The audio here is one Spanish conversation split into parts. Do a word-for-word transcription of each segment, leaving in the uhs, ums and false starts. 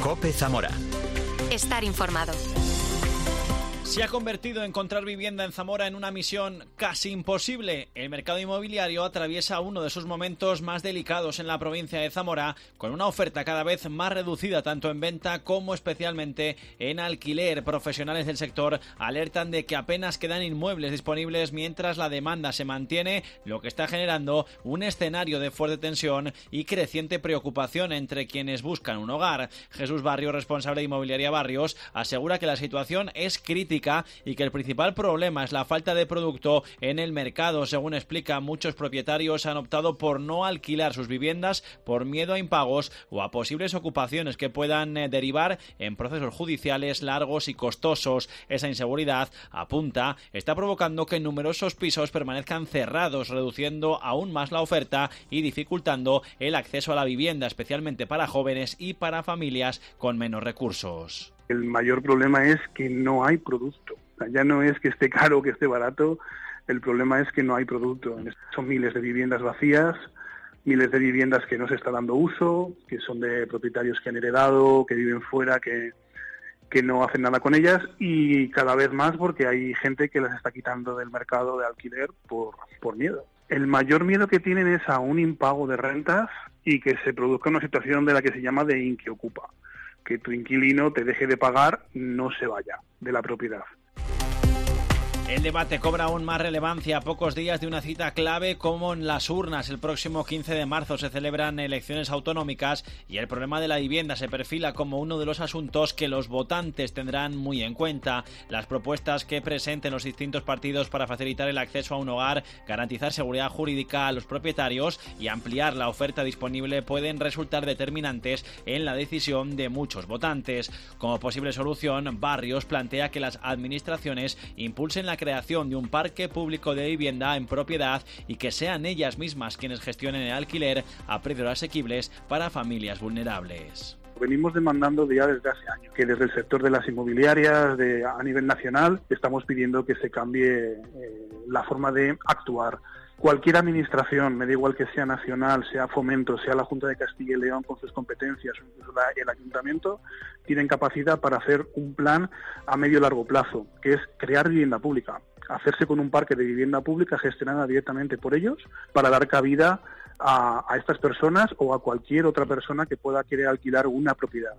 COPE Zamora. Estar informado. Se ha convertido encontrar vivienda en Zamora en una misión casi imposible. El mercado inmobiliario atraviesa uno de sus momentos más delicados en la provincia de Zamora, con una oferta cada vez más reducida tanto en venta como especialmente en alquiler. Profesionales del sector alertan de que apenas quedan inmuebles disponibles mientras la demanda se mantiene, lo que está generando un escenario de fuerte tensión y creciente preocupación entre quienes buscan un hogar. Jesús Barrio, responsable de Inmobiliaria Barrios, asegura que la situación es crítica y que el principal problema es la falta de producto en el mercado. Según explica, muchos propietarios han optado por no alquilar sus viviendas por miedo a impagos o a posibles ocupaciones que puedan eh, derivar en procesos judiciales largos y costosos. Esa inseguridad, apunta, está provocando que numerosos pisos permanezcan cerrados, reduciendo aún más la oferta y dificultando el acceso a la vivienda, especialmente para jóvenes y para familias con menos recursos. El mayor problema es que no hay producto. O sea, ya no es que esté caro o que esté barato, el problema es que no hay producto. Son miles de viviendas vacías, miles de viviendas que no se está dando uso, que son de propietarios que han heredado, que viven fuera, que, que no hacen nada con ellas, y cada vez más porque hay gente que las está quitando del mercado de alquiler por, por miedo. El mayor miedo que tienen es a un impago de rentas y que se produzca una situación de la que se llama de inquiocupa, que tu inquilino te deje de pagar, no se vaya de la propiedad. El debate cobra aún más relevancia a pocos días de una cita clave como en las urnas. El próximo quince de marzo se celebran elecciones autonómicas y el problema de la vivienda se perfila como uno de los asuntos que los votantes tendrán muy en cuenta. Las propuestas que presenten los distintos partidos para facilitar el acceso a un hogar, garantizar seguridad jurídica a los propietarios y ampliar la oferta disponible pueden resultar determinantes en la decisión de muchos votantes. Como posible solución, Barrios plantea que las administraciones impulsen la creación de un parque público de vivienda en propiedad y que sean ellas mismas quienes gestionen el alquiler a precios asequibles para familias vulnerables. Venimos demandando ya desde hace años que desde el sector de las inmobiliarias de, a nivel nacional estamos pidiendo que se cambie eh, la forma de actuar. Cualquier administración, me da igual que sea nacional, sea Fomento, sea la Junta de Castilla y León con sus competencias, o incluso la, el Ayuntamiento, tienen capacidad para hacer un plan a medio y largo plazo, que es crear vivienda pública, hacerse con un parque de vivienda pública gestionada directamente por ellos para dar cabida a, a estas personas o a cualquier otra persona que pueda querer alquilar una propiedad.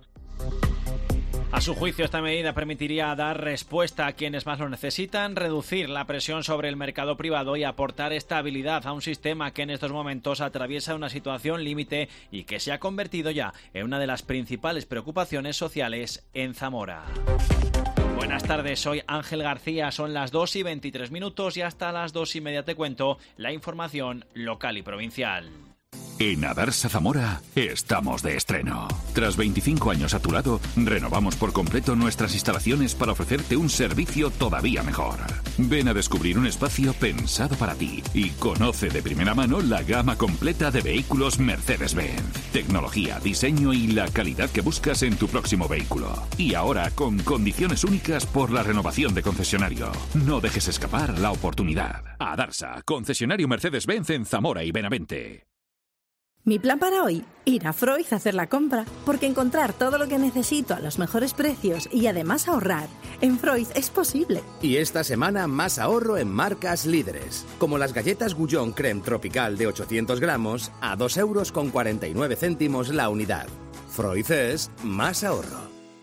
A su juicio, esta medida permitiría dar respuesta a quienes más lo necesitan, reducir la presión sobre el mercado privado y aportar estabilidad a un sistema que en estos momentos atraviesa una situación límite y que se ha convertido ya en una de las principales preocupaciones sociales en Zamora. Buenas tardes, soy Ángel García, son las dos y veintitrés minutos y hasta las dos y media te cuento la información local y provincial. En Adarsa Zamora estamos de estreno. Tras veinticinco años a tu lado, renovamos por completo nuestras instalaciones para ofrecerte un servicio todavía mejor. Ven a descubrir un espacio pensado para ti y conoce de primera mano la gama completa de vehículos Mercedes-Benz. Tecnología, diseño y la calidad que buscas en tu próximo vehículo. Y ahora con condiciones únicas por la renovación de concesionario. No dejes escapar la oportunidad. Adarsa, concesionario Mercedes-Benz en Zamora y Benavente. Mi plan para hoy, ir a Freud a hacer la compra, porque encontrar todo lo que necesito a los mejores precios y además ahorrar, en Freud es posible. Y esta semana más ahorro en marcas líderes, como las galletas Gullón Creme Tropical de ochocientos gramos a dos euros con cuarenta y nueve céntimos la unidad. Freud es más ahorro.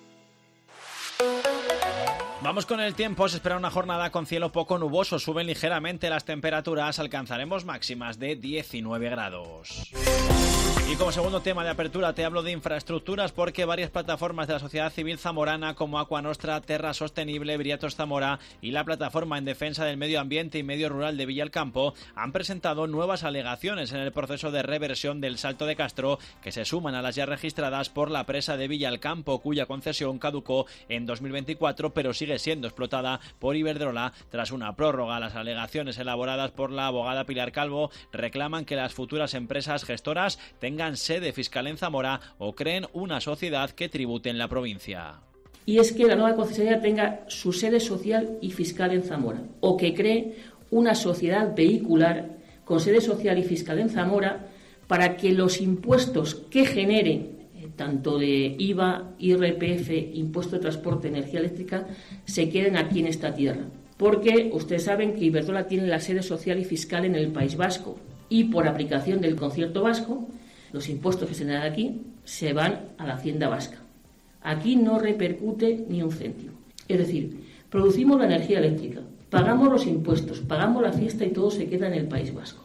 Vamos con el tiempo, se espera una jornada con cielo poco nuboso, suben ligeramente las temperaturas, alcanzaremos máximas de diecinueve grados. Y como segundo tema de apertura te hablo de infraestructuras porque varias plataformas de la sociedad civil zamorana como Aqua Nostra, Terra Sostenible, Briatos Zamora y la Plataforma en Defensa del Medio Ambiente y Medio Rural de Villalcampo han presentado nuevas alegaciones en el proceso de reversión del Salto de Castro que se suman a las ya registradas por la presa de Villalcampo, cuya concesión caducó en dos mil veinticuatro pero sigue siendo explotada por Iberdrola tras una prórroga. Las alegaciones elaboradas por la abogada Pilar Calvo reclaman que las futuras empresas gestoras tengan tengan sede fiscal en Zamora o creen una sociedad que tribute en la provincia. Y es que la nueva concesionaria tenga su sede social y fiscal en Zamora o que cree una sociedad vehicular con sede social y fiscal en Zamora para que los impuestos que genere tanto de I V A, I R P F, impuesto de transporte, energía eléctrica, se queden aquí en esta tierra. Porque ustedes saben que Iberdrola tiene la sede social y fiscal en el País Vasco y por aplicación del concierto vasco, los impuestos que se dan aquí se van a la Hacienda vasca. Aquí no repercute ni un céntimo. Es decir, producimos la energía eléctrica, pagamos los impuestos, pagamos la fiesta y todo se queda en el País Vasco.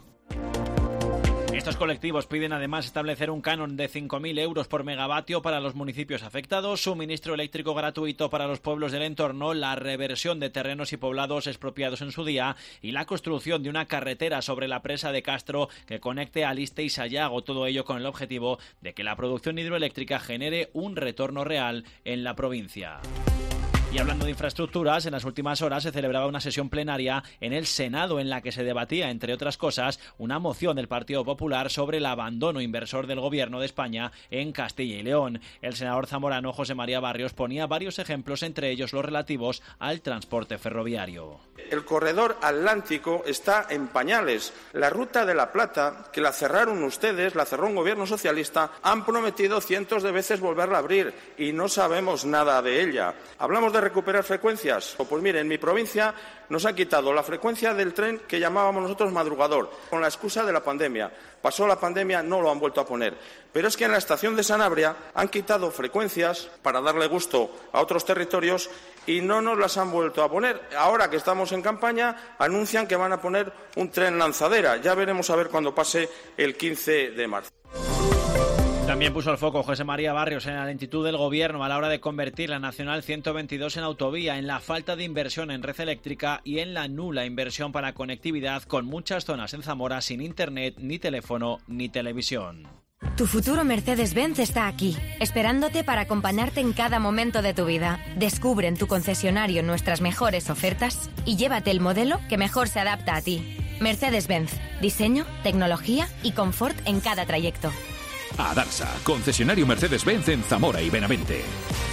Estos colectivos piden además establecer un canon de cinco mil euros por megavatio para los municipios afectados, suministro eléctrico gratuito para los pueblos del entorno, la reversión de terrenos y poblados expropiados en su día y la construcción de una carretera sobre la presa de Castro que conecte Aliste y Sayago, todo ello con el objetivo de que la producción hidroeléctrica genere un retorno real en la provincia. Y hablando de infraestructuras, en las últimas horas se celebraba una sesión plenaria en el Senado en la que se debatía, entre otras cosas, una moción del Partido Popular sobre el abandono inversor del Gobierno de España en Castilla y León. El senador zamorano José María Barrios ponía varios ejemplos, entre ellos los relativos al transporte ferroviario. El corredor atlántico está en pañales. La Ruta de la Plata, que la cerraron ustedes, la cerró un gobierno socialista, han prometido cientos de veces volverla a abrir y no sabemos nada de ella. Hablamos de recuperar frecuencias. Pues mire, en mi provincia nos han quitado la frecuencia del tren que llamábamos nosotros madrugador, con la excusa de la pandemia. Pasó la pandemia, no lo han vuelto a poner. Pero es que en la estación de Sanabria han quitado frecuencias para darle gusto a otros territorios y no nos las han vuelto a poner. Ahora que estamos en campaña, anuncian que van a poner un tren lanzadera. Ya veremos a ver cuando pase el quince de marzo. También puso el foco José María Barrios en la lentitud del Gobierno a la hora de convertir la Nacional ciento veintidós en autovía, en la falta de inversión en red eléctrica y en la nula inversión para conectividad, con muchas zonas en Zamora sin internet, ni teléfono, ni televisión. Tu futuro Mercedes-Benz está aquí, esperándote para acompañarte en cada momento de tu vida. Descubre en tu concesionario nuestras mejores ofertas y llévate el modelo que mejor se adapta a ti. Mercedes-Benz, diseño, tecnología y confort en cada trayecto. Adarsa, concesionario Mercedes-Benz en Zamora y Benavente.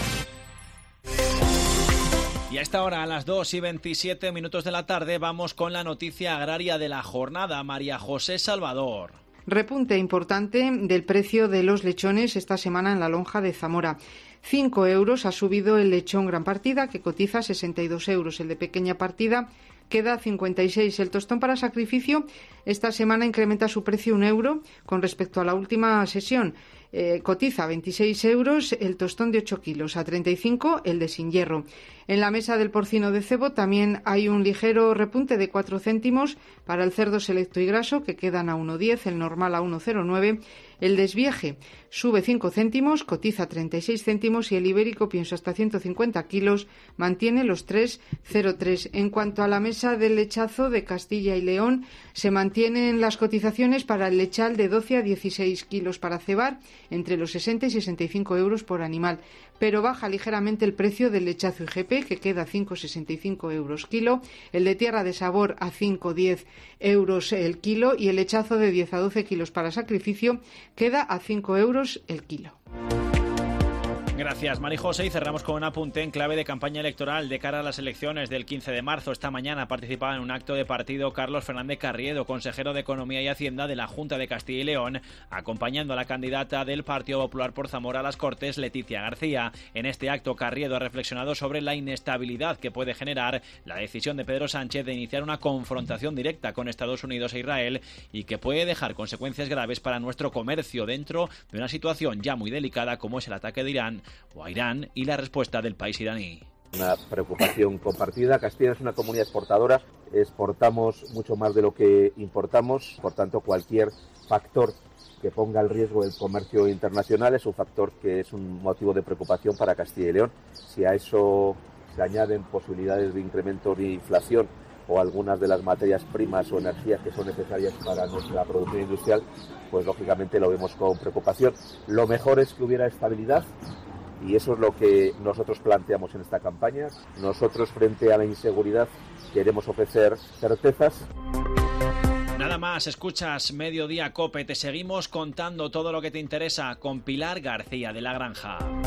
Y a esta hora, a las dos y veintisiete minutos de la tarde, vamos con la noticia agraria de la jornada. María José Salvador. Repunte importante del precio de los lechones esta semana en la lonja de Zamora. Cinco euros ha subido el lechón gran partida, que cotiza sesenta y dos euros. El de pequeña partida queda a cincuenta y seis. El tostón para sacrificio esta semana incrementa su precio un euro con respecto a la última sesión. Eh, cotiza veintiséis euros el tostón de ocho kilos, a treinta y cinco el de sin hierro. En la mesa del porcino de cebo también hay un ligero repunte de cuatro céntimos para el cerdo selecto y graso, que quedan a uno diez, el normal a uno cero nueve. El desvieje sube cinco céntimos, cotiza treinta y seis céntimos, y el ibérico, pienso hasta ciento cincuenta kilos, mantiene los tres cero tres. En cuanto a la mesa del lechazo de Castilla y León, se mantienen las cotizaciones para el lechal de doce a dieciséis kilos para cebar, entre los sesenta y sesenta y cinco euros por animal, pero baja ligeramente el precio del lechazo I G P, que queda a cinco sesenta y cinco euros kilo, el de tierra de sabor a cinco diez euros el kilo, y el lechazo de diez a doce kilos para sacrificio queda a cinco euros el kilo. Gracias, María José. Y cerramos con un apunte en clave de campaña electoral de cara a las elecciones del quince de marzo. Esta mañana participaba en un acto de partido Carlos Fernández Carriedo, consejero de Economía y Hacienda de la Junta de Castilla y León, acompañando a la candidata del Partido Popular por Zamora a las Cortes, Leticia García. En este acto, Carriedo ha reflexionado sobre la inestabilidad que puede generar la decisión de Pedro Sánchez de iniciar una confrontación directa con Estados Unidos e Israel, y que puede dejar consecuencias graves para nuestro comercio dentro de una situación ya muy delicada como es el ataque de Irán o a Irán y la respuesta del país iraní. Una preocupación compartida. Castilla es una comunidad exportadora, exportamos mucho más de lo que importamos, por tanto cualquier factor que ponga en riesgo el comercio internacional es un factor que es un motivo de preocupación para Castilla y León. Si a eso se añaden posibilidades de incremento de inflación o algunas de las materias primas o energías que son necesarias para nuestra producción industrial, pues lógicamente lo vemos con preocupación. Lo mejor es que hubiera estabilidad, y eso es lo que nosotros planteamos en esta campaña. Nosotros, frente a la inseguridad, queremos ofrecer certezas. Nada más, escuchas Mediodía Cope, te seguimos contando todo lo que te interesa con Pilar García de la Granja.